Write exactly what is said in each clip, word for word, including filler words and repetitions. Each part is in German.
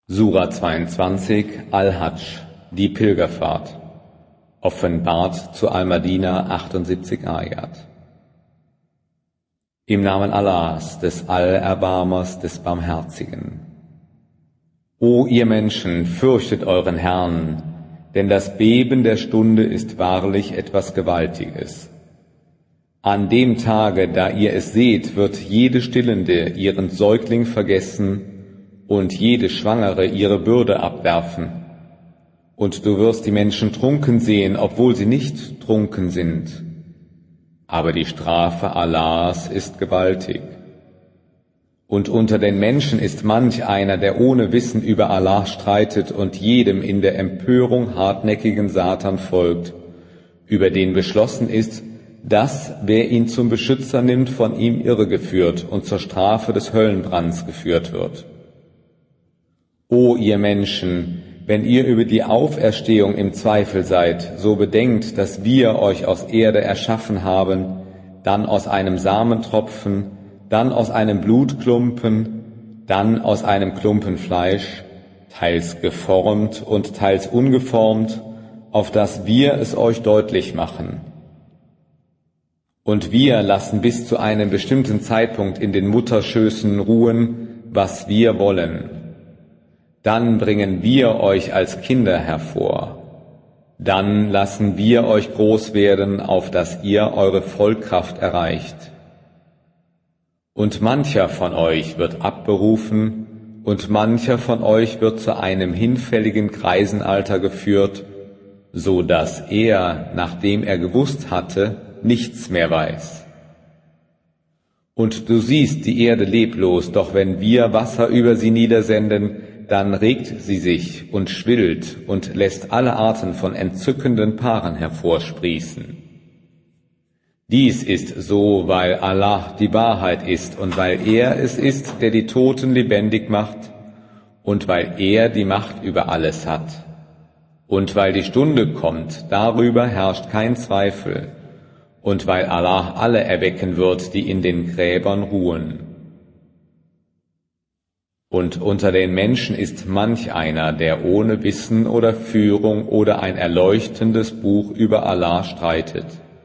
Sura zweiundzwanzig, Al-Hadsch, die Pilgerfahrt, offenbart zu Al-Madina, achtundsiebzig Ayat. Im Namen Allahs, des Allerbarmers, des Barmherzigen. O ihr Menschen, fürchtet euren Herrn, denn das Beben der Stunde ist wahrlich etwas Gewaltiges. An dem Tage, da ihr es seht, wird jede Stillende ihren Säugling vergessen und jede Schwangere ihre Bürde abwerfen. Und du wirst die Menschen trunken sehen, obwohl sie nicht trunken sind. Aber die Strafe Allahs ist gewaltig. Und unter den Menschen ist manch einer, der ohne Wissen über Allah streitet und jedem in der Empörung hartnäckigen Satan folgt, über den beschlossen ist, dass, wer ihn zum Beschützer nimmt, von ihm irregeführt und zur Strafe des Höllenbrands geführt wird. O ihr Menschen, wenn ihr über die Auferstehung im Zweifel seid, so bedenkt, dass wir euch aus Erde erschaffen haben, dann aus einem Samentropfen, dann aus einem Blutklumpen, dann aus einem Klumpen Fleisch, teils geformt und teils ungeformt, auf das wir es euch deutlich machen. Und wir lassen bis zu einem bestimmten Zeitpunkt in den Mutterschößen ruhen, was wir wollen. Dann bringen wir euch als Kinder hervor. Dann lassen wir euch groß werden, auf dass ihr eure Vollkraft erreicht. Und mancher von euch wird abberufen, und mancher von euch wird zu einem hinfälligen Greisenalter geführt, so dass er, nachdem er gewusst hatte, nichts mehr weiß. Und du siehst die Erde leblos, doch wenn wir Wasser über sie niedersenden, dann regt sie sich und schwillt und lässt alle Arten von entzückenden Paaren hervorsprießen. Dies ist so, weil Allah die Wahrheit ist und weil er es ist, der die Toten lebendig macht und weil er die Macht über alles hat. Und weil die Stunde kommt, darüber herrscht kein Zweifel und weil Allah alle erwecken wird, die in den Gräbern ruhen. Und unter den Menschen ist manch einer, der ohne Wissen oder Führung oder ein erleuchtendes Buch über Allah streitet.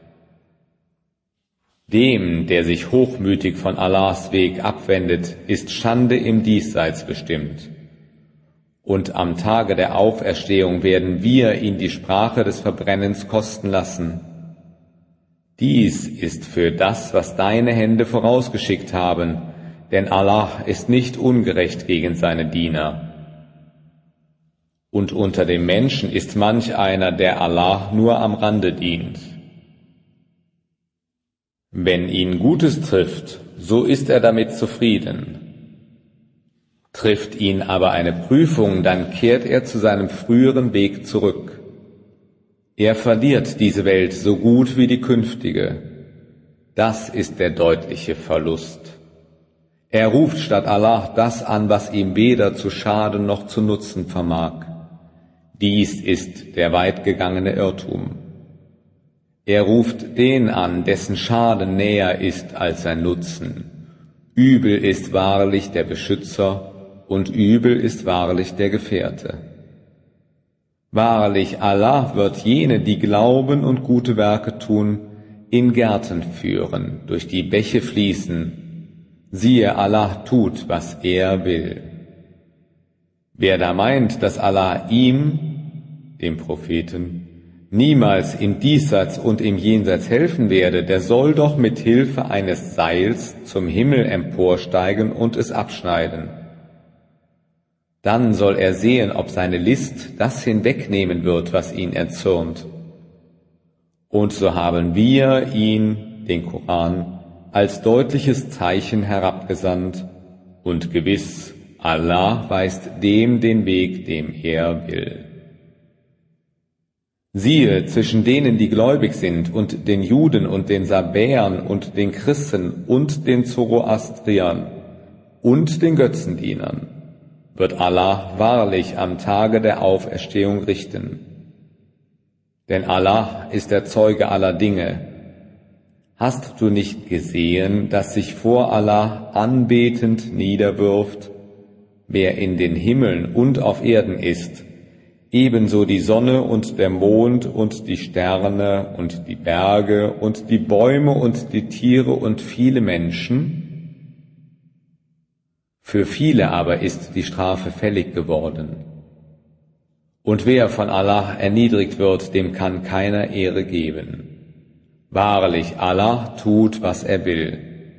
Dem, der sich hochmütig von Allahs Weg abwendet, ist Schande im Diesseits bestimmt. Und am Tage der Auferstehung werden wir ihn die Sprache des Verbrennens kosten lassen. Dies ist für das, was deine Hände vorausgeschickt haben, denn Allah ist nicht ungerecht gegen seine Diener. Und unter den Menschen ist manch einer, der Allah nur am Rande dient. Wenn ihn Gutes trifft, so ist er damit zufrieden. Trifft ihn aber eine Prüfung, dann kehrt er zu seinem früheren Weg zurück. Er verliert diese Welt so gut wie die künftige. Das ist der deutliche Verlust. Er ruft statt Allah das an, was ihm weder zu schaden noch zu nutzen vermag. Dies ist der weitgegangene Irrtum. Er ruft den an, dessen Schaden näher ist als sein Nutzen. Übel ist wahrlich der Beschützer und übel ist wahrlich der Gefährte. Wahrlich, Allah wird jene, die glauben und gute Werke tun, in Gärten führen, durch die Bäche fließen. Siehe, Allah tut, was er will. Wer da meint, dass Allah ihm, dem Propheten, niemals im Diesseits und im Jenseits helfen werde, der soll doch mit Hilfe eines Seils zum Himmel emporsteigen und es abschneiden. Dann soll er sehen, ob seine List das hinwegnehmen wird, was ihn erzürnt. Und so haben wir ihn, den Koran, als deutliches Zeichen herabgesandt, und gewiss, Allah weist dem den Weg, dem er will. Siehe, zwischen denen, die gläubig sind, und den Juden und den Sabäern und den Christen und den Zoroastriern und den Götzendienern wird Allah wahrlich am Tage der Auferstehung richten. Denn Allah ist der Zeuge aller Dinge. Hast du nicht gesehen, dass sich vor Allah anbetend niederwirft wer in den Himmeln und auf Erden ist, ebenso die Sonne und der Mond und die Sterne und die Berge und die Bäume und die Tiere und viele Menschen. Für viele aber ist die Strafe fällig geworden. Und wer von Allah erniedrigt wird, dem kann keiner Ehre geben. Wahrlich, Allah tut, was er will.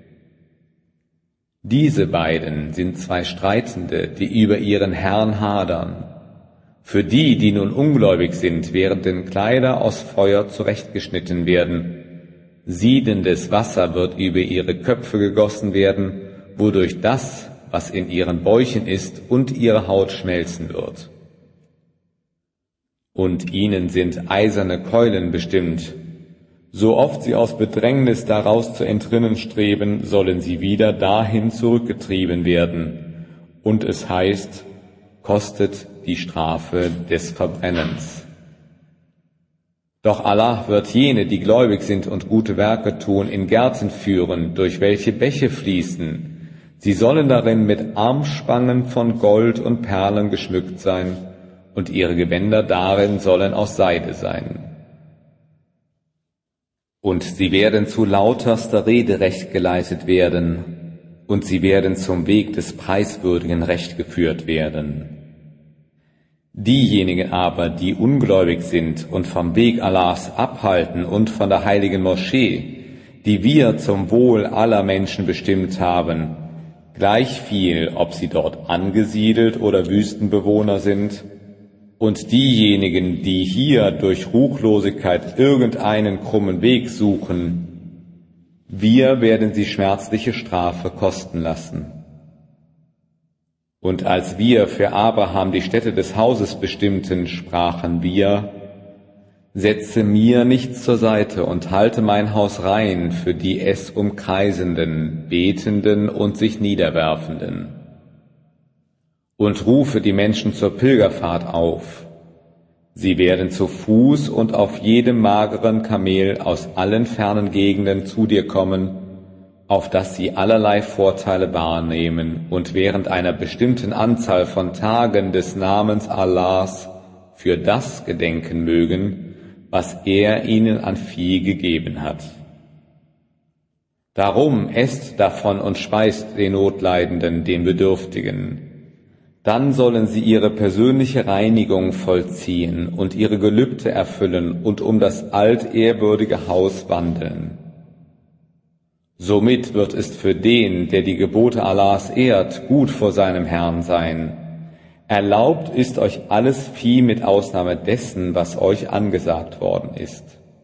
Diese beiden sind zwei Streitende, die über ihren Herrn hadern. Für die, die nun ungläubig sind, werden Kleider aus Feuer zurechtgeschnitten werden. Siedendes Wasser wird über ihre Köpfe gegossen werden, wodurch das, was in ihren Bäuchen ist, und ihre Haut schmelzen wird. Und ihnen sind eiserne Keulen bestimmt. So oft sie aus Bedrängnis daraus zu entrinnen streben, sollen sie wieder dahin zurückgetrieben werden. Und es heißt, kostet die Strafe des Verbrennens. Doch Allah wird jene, die gläubig sind und gute Werke tun, in Gärten führen, durch welche Bäche fließen. Sie sollen darin mit Armspangen von Gold und Perlen geschmückt sein, und ihre Gewänder darin sollen aus Seide sein. Und sie werden zu lauterster Rede recht geleitet werden, und sie werden zum Weg des preiswürdigen Recht geführt werden. Diejenigen aber, die ungläubig sind und vom Weg Allahs abhalten und von der heiligen Moschee, die wir zum Wohl aller Menschen bestimmt haben, gleich viel, ob sie dort angesiedelt oder Wüstenbewohner sind, und diejenigen, die hier durch Ruchlosigkeit irgendeinen krummen Weg suchen, wir werden sie schmerzliche Strafe kosten lassen. Und als wir für Abraham die Stätte des Hauses bestimmten, sprachen wir, setze mir nichts zur Seite und halte mein Haus rein für die es umkreisenden, Betenden und sich Niederwerfenden. Und rufe die Menschen zur Pilgerfahrt auf. Sie werden zu Fuß und auf jedem mageren Kamel aus allen fernen Gegenden zu dir kommen, auf dass sie allerlei Vorteile wahrnehmen und während einer bestimmten Anzahl von Tagen des Namens Allahs für das gedenken mögen, was er ihnen an Vieh gegeben hat. Darum esst davon und speist den Notleidenden, den Bedürftigen. Dann sollen sie ihre persönliche Reinigung vollziehen und ihre Gelübde erfüllen und um das altehrwürdige Haus wandeln. Somit wird es für den, der die Gebote Allahs ehrt, gut vor seinem Herrn sein. Erlaubt ist euch alles Vieh mit Ausnahme dessen, was euch angesagt worden ist.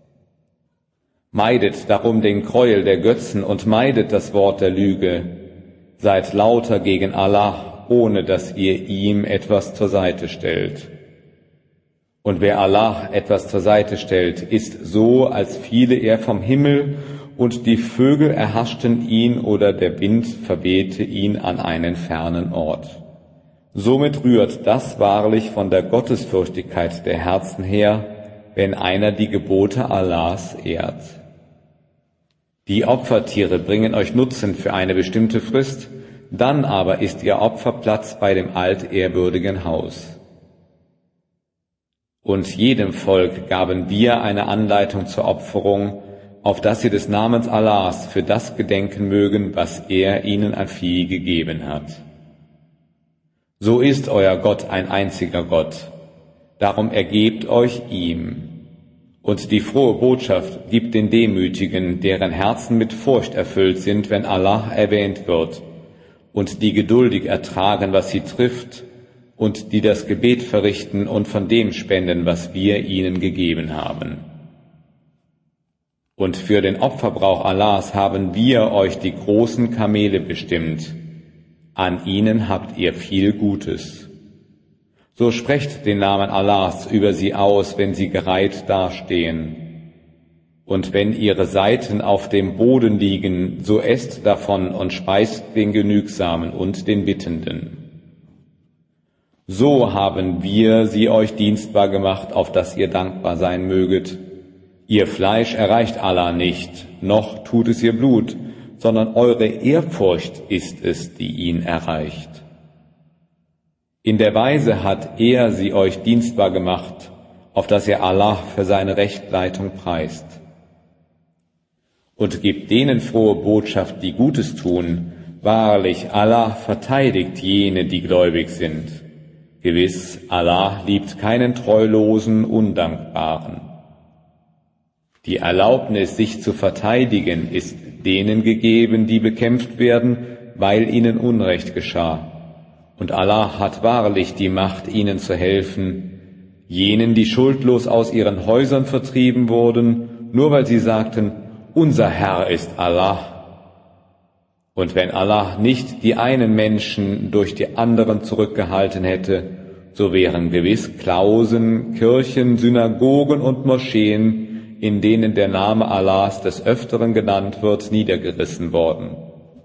Meidet darum den Gräuel der Götzen und meidet das Wort der Lüge. Seid lauter gegen Allah, ohne dass ihr ihm etwas zur Seite stellt. Und wer Allah etwas zur Seite stellt, ist so, als fiele er vom Himmel und die Vögel erhaschten ihn oder der Wind verwehte ihn an einen fernen Ort. Somit rührt das wahrlich von der Gottesfürchtigkeit der Herzen her, wenn einer die Gebote Allahs ehrt. Die Opfertiere bringen euch Nutzen für eine bestimmte Frist, dann aber ist ihr Opferplatz bei dem altehrwürdigen Haus. Und jedem Volk gaben wir eine Anleitung zur Opferung, auf dass sie des Namens Allahs für das gedenken mögen, was er ihnen an Vieh gegeben hat. So ist euer Gott ein einziger Gott, darum ergebt euch ihm. Und die frohe Botschaft gibt den Demütigen, deren Herzen mit Furcht erfüllt sind, wenn Allah erwähnt wird, und die geduldig ertragen, was sie trifft, und die das Gebet verrichten und von dem spenden, was wir ihnen gegeben haben. Und für den Opferbrauch Allahs haben wir euch die großen Kamele bestimmt. An ihnen habt ihr viel Gutes. So sprecht den Namen Allahs über sie aus, wenn sie gereiht dastehen. Und wenn ihre Seiten auf dem Boden liegen, so esst davon und speist den Genügsamen und den Bittenden. So haben wir sie euch dienstbar gemacht, auf dass ihr dankbar sein möget. Ihr Fleisch erreicht Allah nicht, noch tut es ihr Blut, sondern eure Ehrfurcht ist es, die ihn erreicht. In der Weise hat er sie euch dienstbar gemacht, auf dass ihr Allah für seine Rechtleitung preist. Und gebt denen frohe Botschaft, die Gutes tun. Wahrlich, Allah verteidigt jene, die gläubig sind. Gewiss, Allah liebt keinen treulosen, Undankbaren. Die Erlaubnis, sich zu verteidigen, ist denen gegeben, die bekämpft werden, weil ihnen Unrecht geschah. Und Allah hat wahrlich die Macht, ihnen zu helfen, jenen, die schuldlos aus ihren Häusern vertrieben wurden, nur weil sie sagten, unser Herr ist Allah. Und wenn Allah nicht die einen Menschen durch die anderen zurückgehalten hätte, so wären gewiss Klausen, Kirchen, Synagogen und Moscheen, in denen der Name Allahs des Öfteren genannt wird, niedergerissen worden.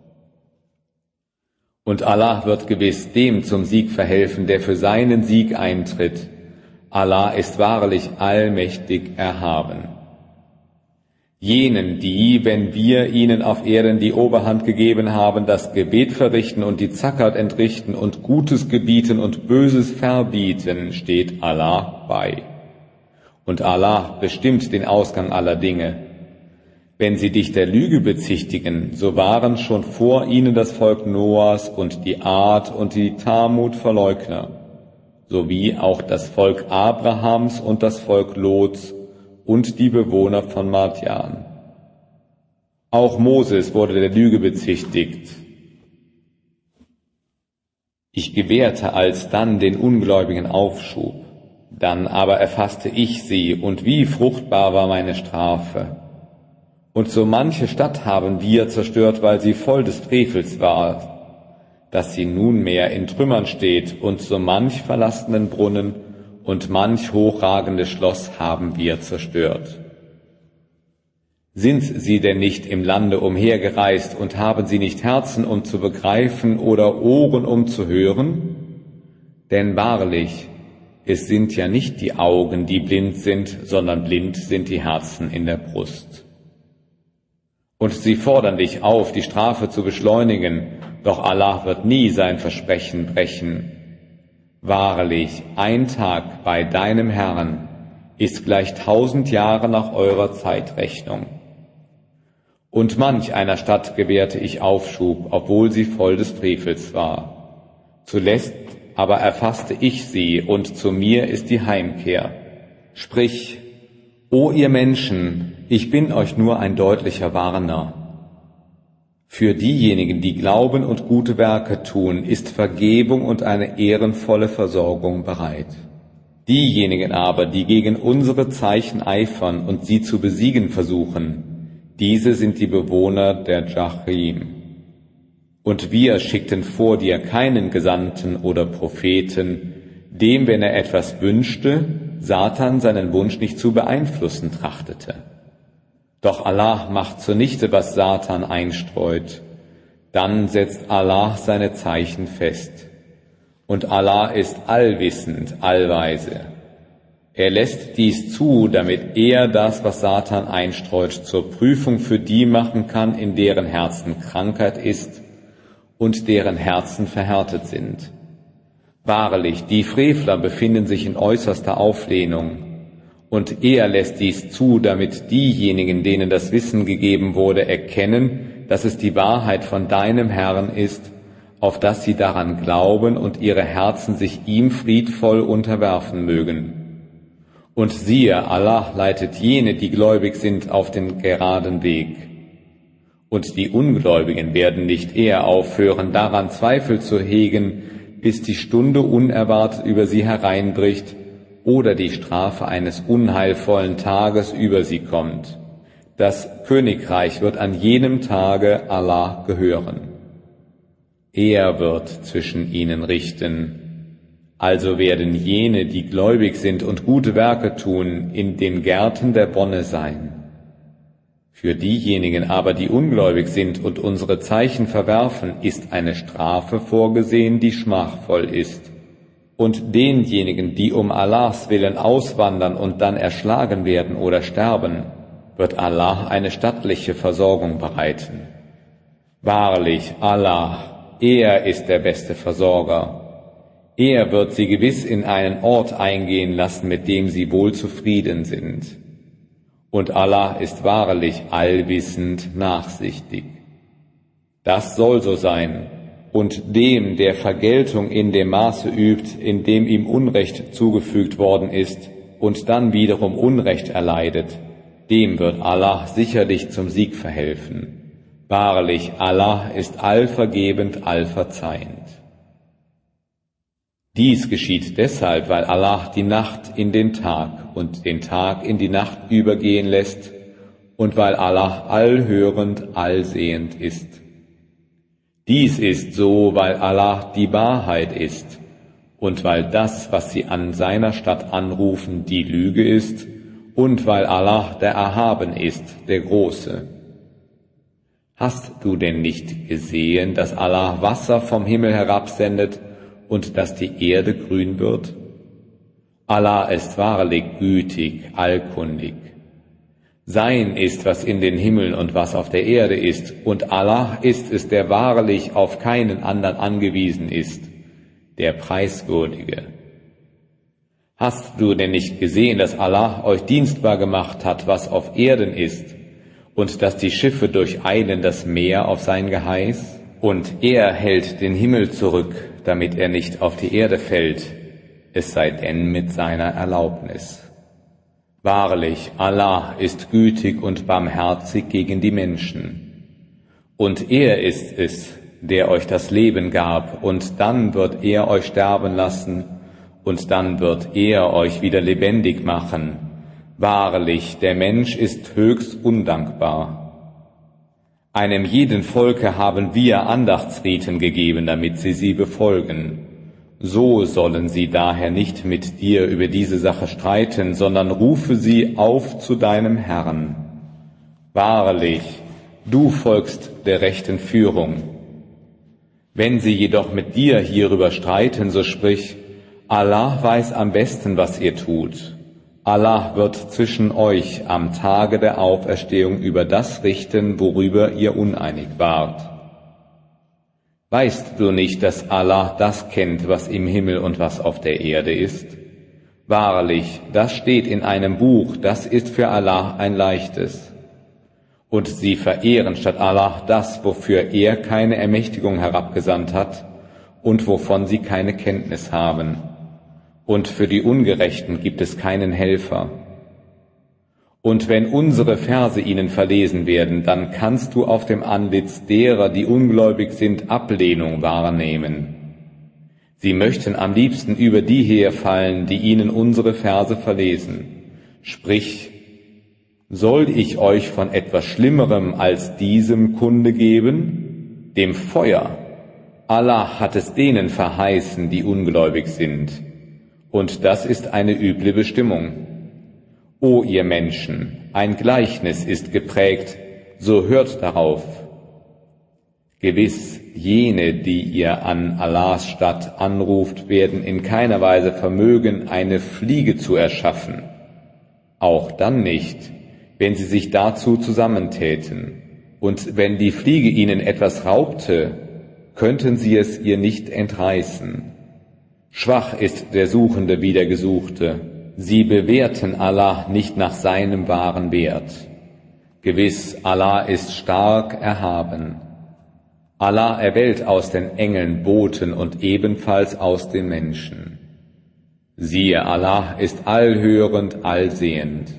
Und Allah wird gewiss dem zum Sieg verhelfen, der für seinen Sieg eintritt. Allah ist wahrlich allmächtig erhaben. Jenen, die, wenn wir ihnen auf Erden die Oberhand gegeben haben, das Gebet verrichten und die Zakat entrichten und Gutes gebieten und Böses verbieten, steht Allah bei. Und Allah bestimmt den Ausgang aller Dinge. Wenn sie dich der Lüge bezichtigen, so waren schon vor ihnen das Volk Noahs und die Ad und die Thamud Verleugner, sowie auch das Volk Abrahams und das Volk Lots und die Bewohner von Madjan. Auch Moses wurde der Lüge bezichtigt. Ich gewährte alsdann den Ungläubigen Aufschub, dann aber erfasste ich sie, und wie fruchtbar war meine Strafe. Und so manche Stadt haben wir zerstört, weil sie voll des Frevels war, dass sie nunmehr in Trümmern steht, und so manch verlassenen Brunnen und manch hochragendes Schloss haben wir zerstört. Sind sie denn nicht im Lande umhergereist und haben sie nicht Herzen, um zu begreifen, oder Ohren, um zu hören? Denn wahrlich, es sind ja nicht die Augen, die blind sind, sondern blind sind die Herzen in der Brust. Und sie fordern dich auf, die Strafe zu beschleunigen, doch Allah wird nie sein Versprechen brechen. Wahrlich, ein Tag bei deinem Herrn ist gleich tausend Jahre nach eurer Zeitrechnung. Und manch einer Stadt gewährte ich Aufschub, obwohl sie voll des Frevels war. Zuletzt aber erfasste ich sie, und zu mir ist die Heimkehr. Sprich, o ihr Menschen, ich bin euch nur ein deutlicher Warner. Für diejenigen, die glauben und gute Werke tun, ist Vergebung und eine ehrenvolle Versorgung bereit. Diejenigen aber, die gegen unsere Zeichen eifern und sie zu besiegen versuchen, diese sind die Bewohner der Jahim. Und wir schickten vor dir keinen Gesandten oder Propheten, dem, wenn er etwas wünschte, Satan seinen Wunsch nicht zu beeinflussen trachtete. Doch Allah macht zunichte, was Satan einstreut. Dann setzt Allah seine Zeichen fest. Und Allah ist allwissend, allweise. Er lässt dies zu, damit er das, was Satan einstreut, zur Prüfung für die machen kann, in deren Herzen Krankheit ist und deren Herzen verhärtet sind. Wahrlich, die Frevler befinden sich in äußerster Auflehnung. Und er lässt dies zu, damit diejenigen, denen das Wissen gegeben wurde, erkennen, dass es die Wahrheit von deinem Herrn ist, auf dass sie daran glauben und ihre Herzen sich ihm friedvoll unterwerfen mögen. Und siehe, Allah leitet jene, die gläubig sind, auf den geraden Weg. Und die Ungläubigen werden nicht eher aufhören, daran Zweifel zu hegen, bis die Stunde unerwartet über sie hereinbricht, oder die Strafe eines unheilvollen Tages über sie kommt. Das Königreich wird an jenem Tage Allah gehören. Er wird zwischen ihnen richten. Also werden jene, die gläubig sind und gute Werke tun, in den Gärten der Wonne sein. Für diejenigen aber, die ungläubig sind und unsere Zeichen verwerfen, ist eine Strafe vorgesehen, die schmachvoll ist. Und denjenigen, die um Allahs Willen auswandern und dann erschlagen werden oder sterben, wird Allah eine stattliche Versorgung bereiten. Wahrlich, Allah, er ist der beste Versorger. Er wird sie gewiss in einen Ort eingehen lassen, mit dem sie wohl zufrieden sind. Und Allah ist wahrlich allwissend nachsichtig. Das soll so sein. Und dem, der Vergeltung in dem Maße übt, in dem ihm Unrecht zugefügt worden ist und dann wiederum Unrecht erleidet, dem wird Allah sicherlich zum Sieg verhelfen. Wahrlich, Allah ist allvergebend, allverzeihend. Dies geschieht deshalb, weil Allah die Nacht in den Tag und den Tag in die Nacht übergehen lässt und weil Allah allhörend, allsehend ist. Dies ist so, weil Allah die Wahrheit ist und weil das, was sie an seiner Stadt anrufen, die Lüge ist und weil Allah der Erhaben ist, der Große. Hast du denn nicht gesehen, dass Allah Wasser vom Himmel herabsendet und dass die Erde grün wird? Allah ist wahrlich gütig, allkundig. Sein ist, was in den Himmeln und was auf der Erde ist, und Allah ist es, der wahrlich auf keinen anderen angewiesen ist, der Preiswürdige. Hast du denn nicht gesehen, dass Allah euch dienstbar gemacht hat, was auf Erden ist, und dass die Schiffe durcheilen das Meer auf sein Geheiß? Und er hält den Himmel zurück, damit er nicht auf die Erde fällt, es sei denn mit seiner Erlaubnis. Wahrlich, Allah ist gütig und barmherzig gegen die Menschen. Und er ist es, der euch das Leben gab, und dann wird er euch sterben lassen, und dann wird er euch wieder lebendig machen. Wahrlich, der Mensch ist höchst undankbar. Einem jeden Volke haben wir Andachtsriten gegeben, damit sie sie befolgen. So sollen sie daher nicht mit dir über diese Sache streiten, sondern rufe sie auf zu deinem Herrn. Wahrlich, du folgst der rechten Führung. Wenn sie jedoch mit dir hierüber streiten, so sprich, Allah weiß am besten, was ihr tut. Allah wird zwischen euch am Tage der Auferstehung über das richten, worüber ihr uneinig wart. Weißt du nicht, dass Allah das kennt, was im Himmel und was auf der Erde ist? Wahrlich, das steht in einem Buch, das ist für Allah ein leichtes. Und sie verehren statt Allah das, wofür er keine Ermächtigung herabgesandt hat und wovon sie keine Kenntnis haben. Und für die Ungerechten gibt es keinen Helfer. Und wenn unsere Verse ihnen verlesen werden, dann kannst du auf dem Antlitz derer, die ungläubig sind, Ablehnung wahrnehmen. Sie möchten am liebsten über die herfallen, die ihnen unsere Verse verlesen. Sprich, soll ich euch von etwas Schlimmerem als diesem Kunde geben? Dem Feuer. Allah hat es denen verheißen, die ungläubig sind. Und das ist eine üble Bestimmung. O ihr Menschen, ein Gleichnis ist geprägt, so hört darauf. Gewiss, jene, die ihr an Allahs Statt anruft, werden in keiner Weise vermögen, eine Fliege zu erschaffen. Auch dann nicht, wenn sie sich dazu zusammentäten. Und wenn die Fliege ihnen etwas raubte, könnten sie es ihr nicht entreißen. Schwach ist der Suchende wie der Gesuchte. Sie bewerten Allah nicht nach seinem wahren Wert. Gewiss, Allah ist stark erhaben. Allah erwählt aus den Engeln Boten und ebenfalls aus den Menschen. Siehe, Allah ist allhörend, allsehend.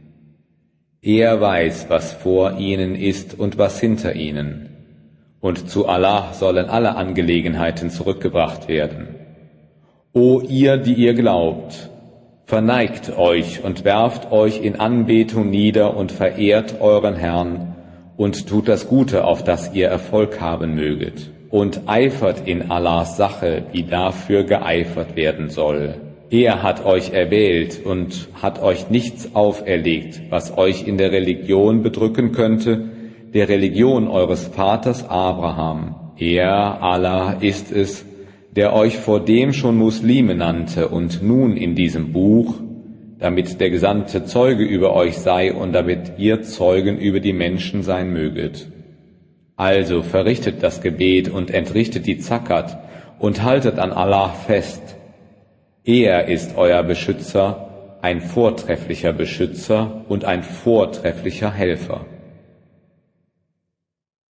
Er weiß, was vor ihnen ist und was hinter ihnen. Und zu Allah sollen alle Angelegenheiten zurückgebracht werden. O ihr, die ihr glaubt, verneigt euch und werft euch in Anbetung nieder und verehrt euren Herrn und tut das Gute, auf das ihr Erfolg haben möget, und eifert in Allahs Sache, wie dafür geeifert werden soll. Er hat euch erwählt und hat euch nichts auferlegt, was euch in der Religion bedrücken könnte, der Religion eures Vaters Abraham. Er, Allah, ist es, der euch vor dem schon Muslime nannte und nun in diesem Buch, damit der Gesandte Zeuge über euch sei und damit ihr Zeugen über die Menschen sein möget. Also verrichtet das Gebet und entrichtet die Zakat und haltet an Allah fest, Er ist euer Beschützer, ein vortrefflicher Beschützer und ein vortrefflicher Helfer.